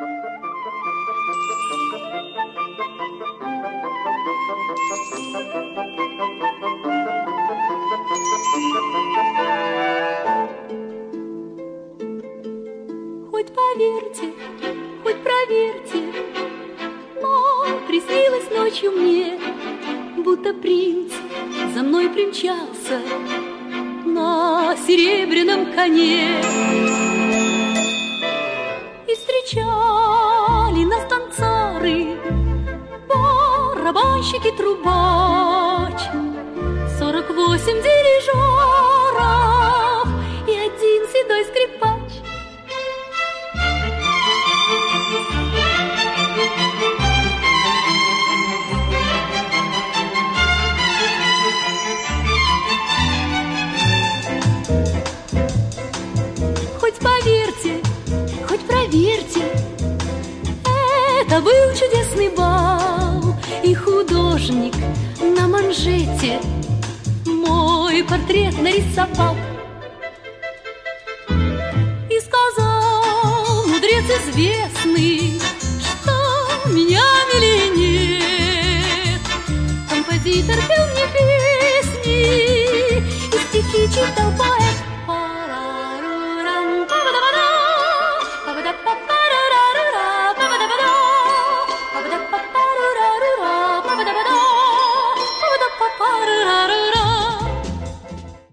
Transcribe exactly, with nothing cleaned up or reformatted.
Хоть поверьте, хоть проверьте, но приснилось ночью мне, будто принц за мной примчался на серебряном коне. И встречали нас танцоры, барабанщик и трубач, сорок восемь дирижеров и один седой скрипач. Хоть поверьте, хоть проверьте, это был чудесный бал, и художник на манжете мой портрет нарисовал. И сказал мудрец известный, что меня миллион